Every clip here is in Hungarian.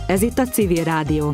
Ez itt a Civil Rádió.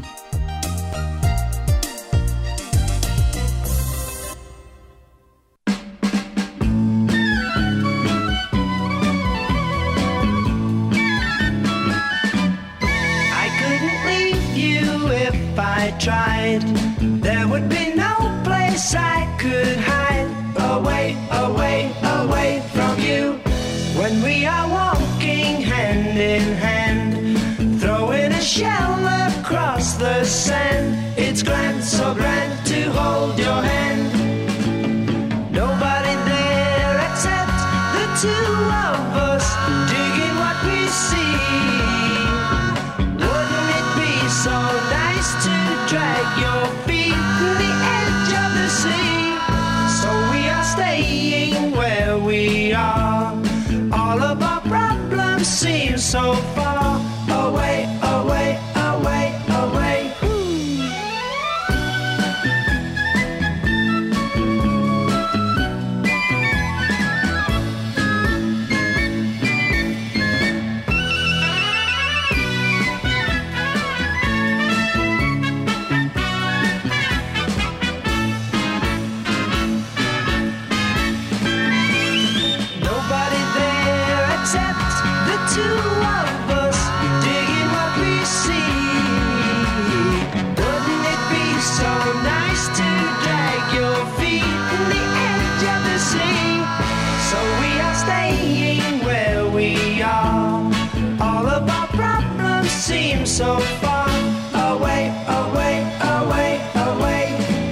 Tried, there would be no place I could hide away, away, away from you. When we are walking hand in hand, throwing a shell across the sand, it's grand, so grand to hold your hand. Nobody there except the two of us, digging what we see. Wouldn't it be so nice to drag your feet to the edge of the sea? So we are staying where we are. All of our problems seem so far away, away, away, away. So far away, away, away, away.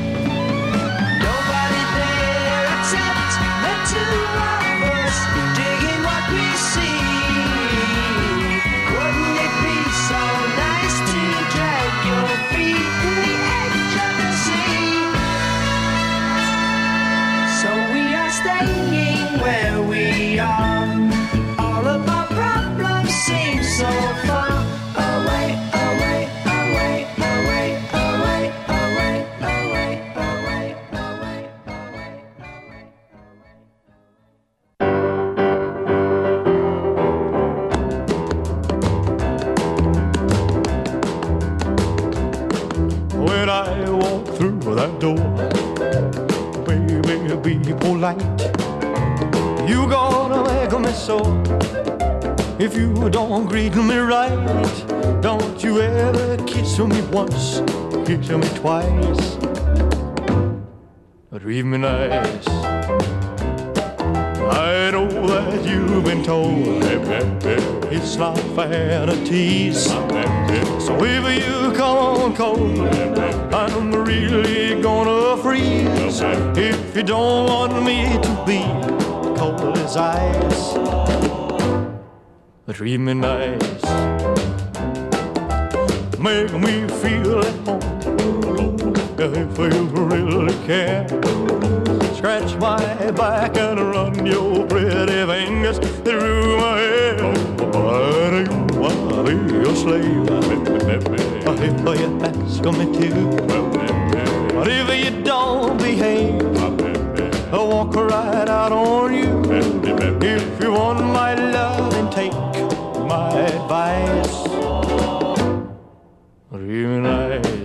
Nobody there except the two of us, digging what we see. Wouldn't it be so nice to drag your feet to the edge of the sea? So we are staying where we are. All of our problems seem so far away, away, away, away, away, away, away, away, away, away, away. When I walk through that door, baby, be polite. You gonna make me so. If you don't greet me right, don't you ever kiss me once, kiss me twice, or treat me nice. I know that you've been told it's not fair to tease. So if you come on cold, I'm really gonna freeze. If you don't want me to be cold as ice, treat me nice, make me feel at home. If you really care, scratch my back and run your pretty fingers through my hair. But you wanna be your slave if you ask me to. But if you don't behave, I'll walk right out on you. If you want my love, then take my advice. Real nice,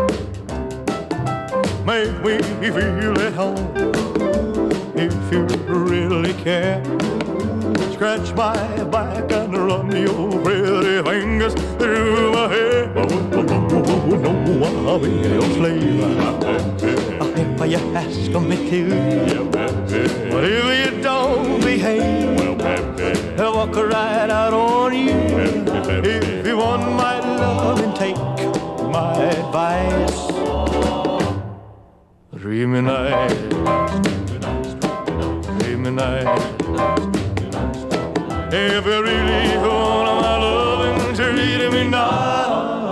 make me feel at home. If you really care, scratch my back and run your pretty fingers through my hair. No, I'll be your slave if you ask me to. But if you don't behave, I'll walk right out on you. If you want my love, and take my advice. Treat me nice, treat me nice. If you really want my love, and treat me nice.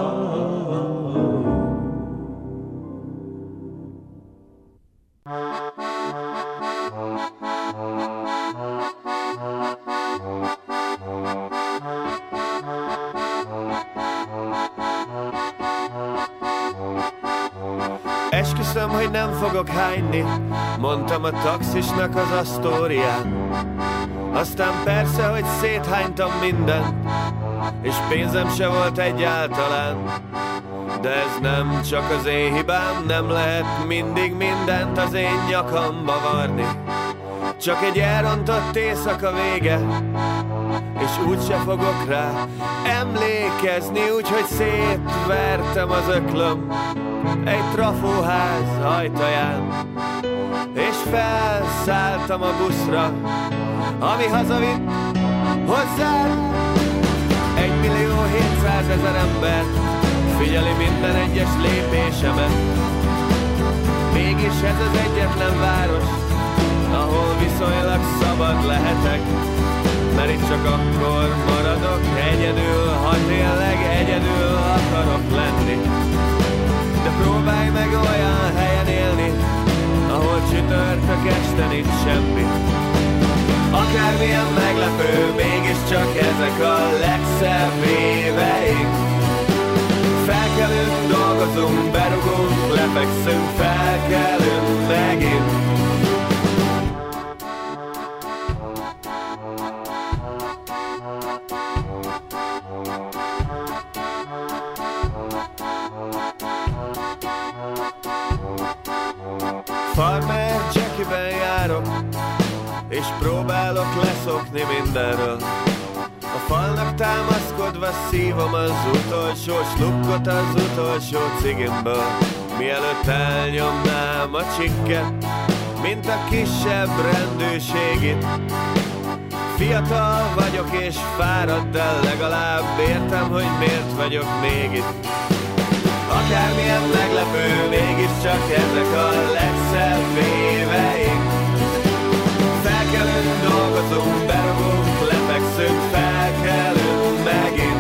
Esküszöm, hogy nem fogok hányni, mondtam a taxisnak az Asztórián. Aztán persze, hogy széthánytam mindent, és pénzem se volt egyáltalán. De ez nem csak az én hibám, nem lehet mindig mindent az én nyakamba varni. Csak egy elrontott éjszaka vége, és úgyse fogok rá emlékezni, úgyhogy szétvertem az öklöm egy trafóház ajtaján, és felszálltam a buszra, ami hazavitt hozzád. 1.700.000 ember figyeli minden egyes lépésemet. Mégis ez az egyetlen város, ahol viszonylag szabad lehetek, mert itt csak akkor maradok egyedül, ha tényleg egyedül akarok lenni. De próbálj meg olyan helyen élni, ahol csütörtök este nincs semmi. Akármilyen meglepő, mégiscsak ezek a legszebb éveink. Felkelünk, dolgozunk, berugunk, lefekszünk, felkelünk megint. Farmer Jackie-ben járok, és próbálok leszokni mindenről. A falnak támaszkodva szívom az utolsó slukkot az utolsó cigimből, mielőtt elnyomnám a csikket, mint a kisebb rendőrségit. Fiatal vagyok és fáradt, de legalább értem, hogy miért vagyok még itt. Akármilyen meglepő, mégiscsak ezek a legszebb éveink. Felkelünk, dolgozunk, berugunk, lefekszünk, felkelünk megint.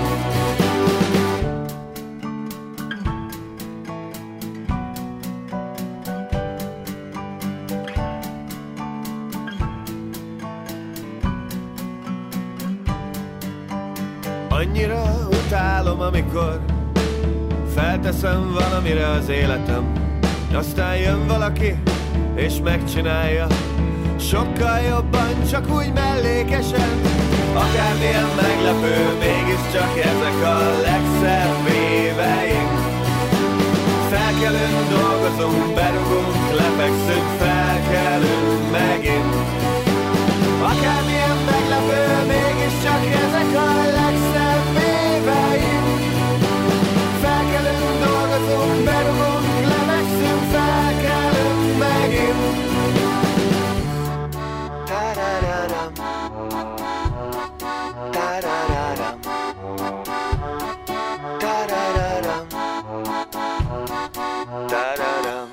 Annyira utálom, amikor felteszem valamire az életem, aztán jön valaki, és megcsinálja sokkal jobban, csak úgy mellékesen. Akármilyen meglepő, mégiscsak ezek a legszebb éveink. Felkelünk, dolgozunk, berugunk, lefekszünk, felkelünk megint. Akármilyen meglepő, mégiscsak ezek a legszebb éveink. Felkelünk, dolgozunk, berugunk, lefekszünk, felkelünk megint. Ta-da-da-dam, ta-da-da-dam, ta-da-da-dam, ta-da-dam.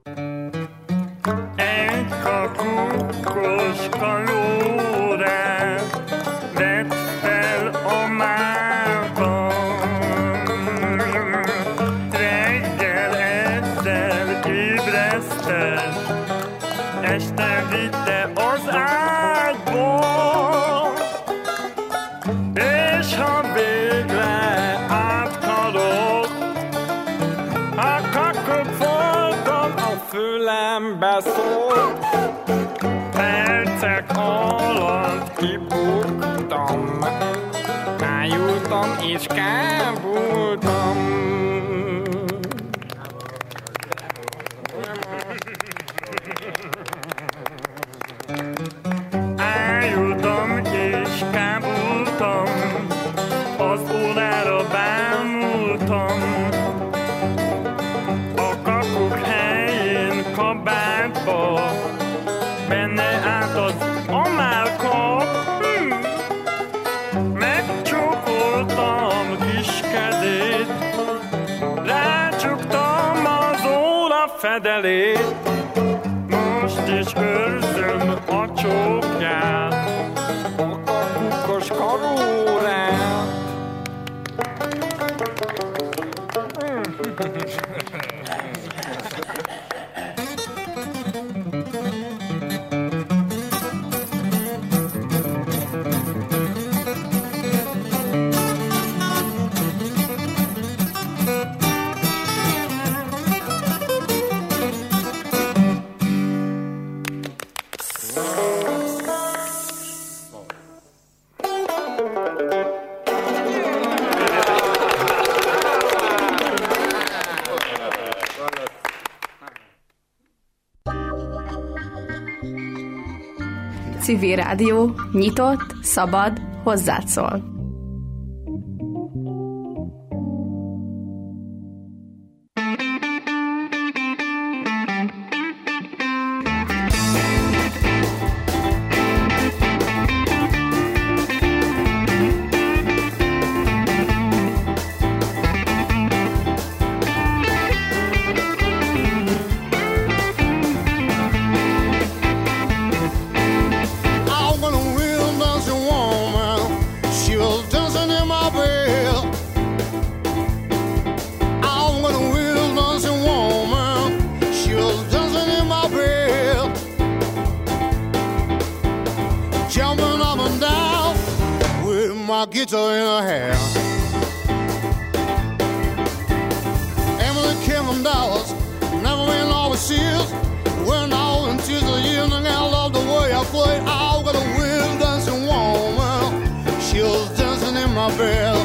Egy kakukoska lórát vett fel a málton. Reggel ezzel ébresztett, este vitte az ágyból. És ha végre átkalott, a kakuk voltam, a fülembe szólt. Percek alatt kibuktam, májultam és kábultam. Ájultam és kábultam, az órára bámultam. A kakuk helyén kabátba, benne állt az amálka. Megcsókoltam kis kezét, rácsuktam az óra fedelét. Most is őrzöm a csókját, a kakukos karórát. Civil Rádió, nyitott, szabad, hozzád szól. Guitar in her hair. Emily Kim Dallas, never been overseas. Went out into the evening and I love the way I play. I got a real dancing woman. She was dancing in my bed,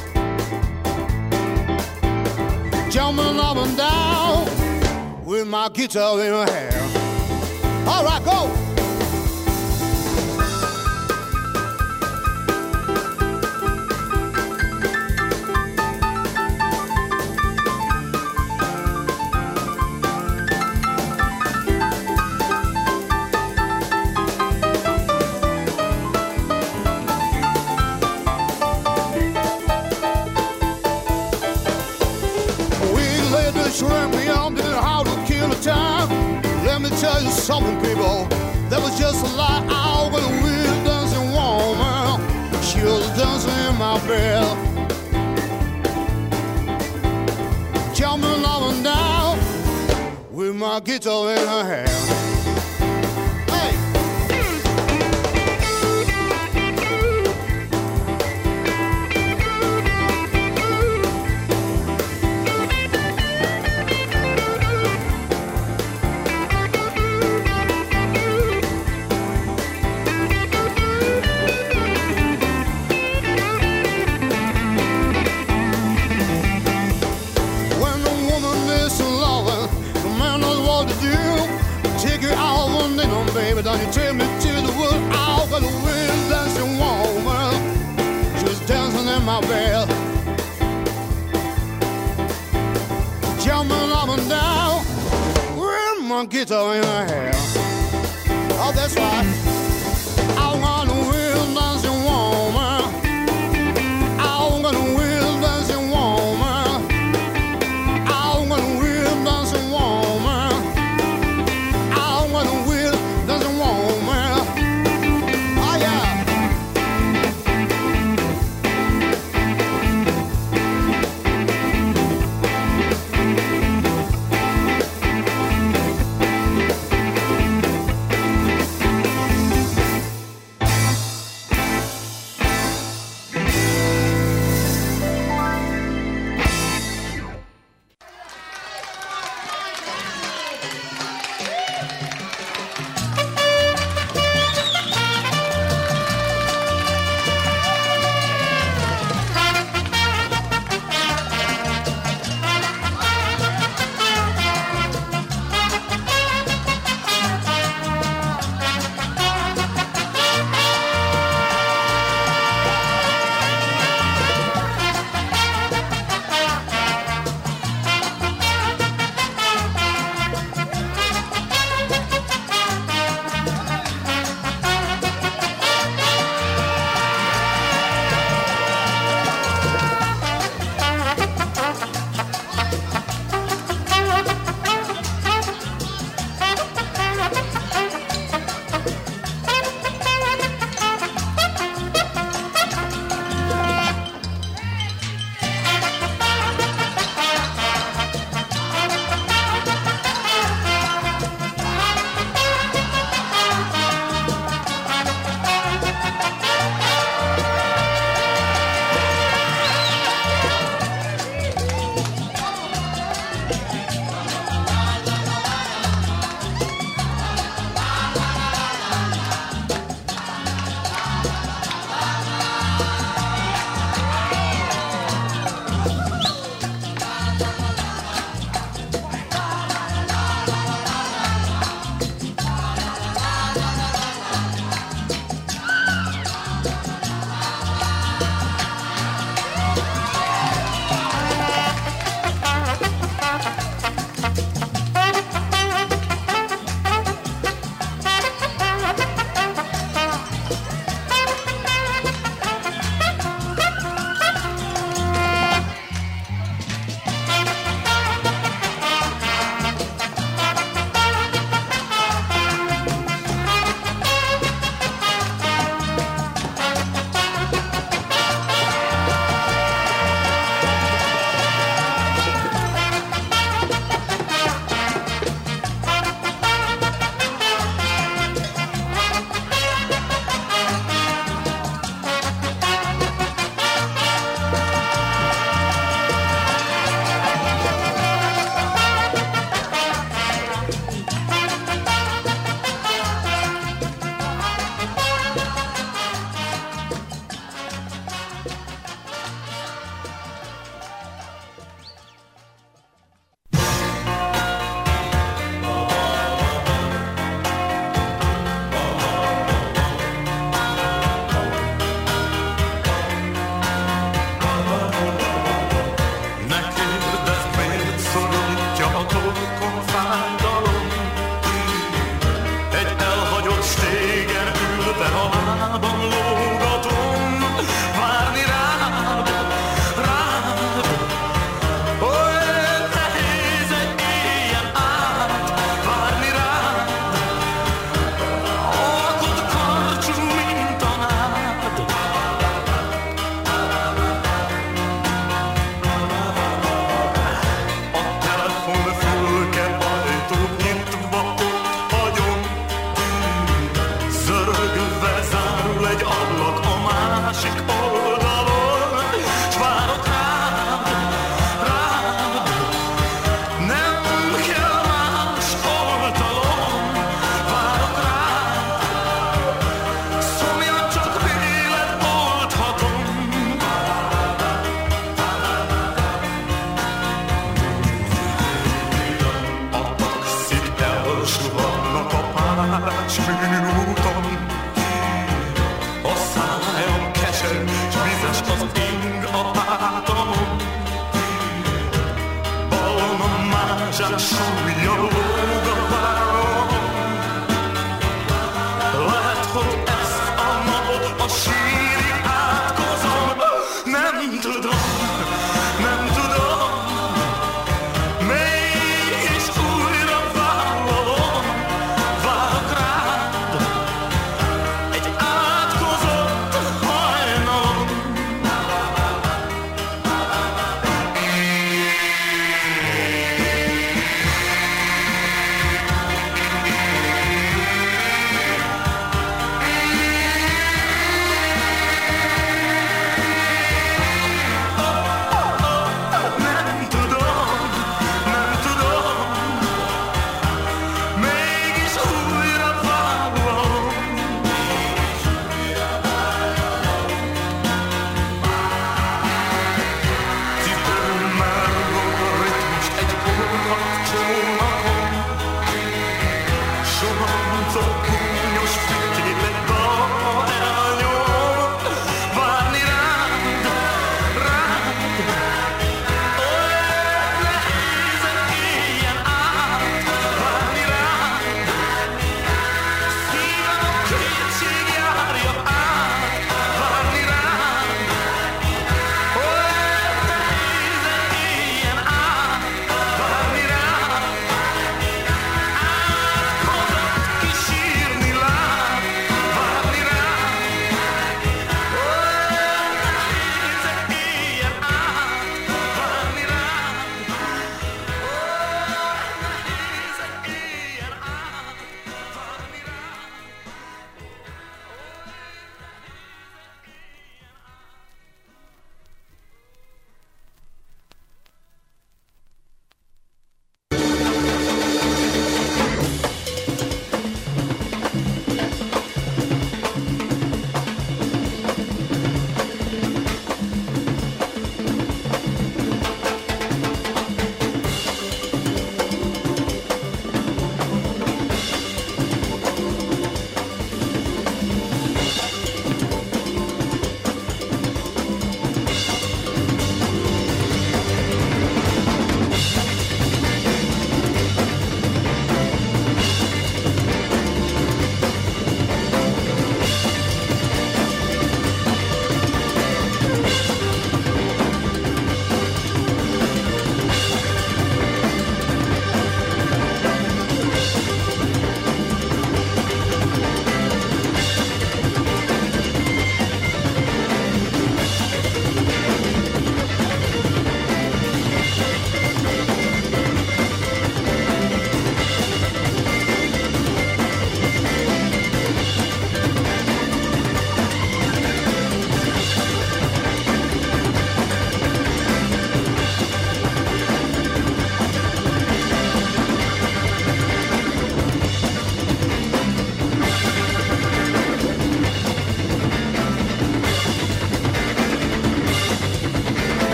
jumping up and down with my guitar in her hair. All right, go. Tell you something, people, that was just a lie. I was a real dancing woman. She was dancing in my bed, jumping up and down with my guitar in her hand. Baby, don't you take me to the wood? I've got a real dancing woman. She was dancing in my bed, jumping up and down with my guitar in her hair. Oh, that's right. I want a real dancing woman. I got a real dancing woman. I got a real dancing woman. feel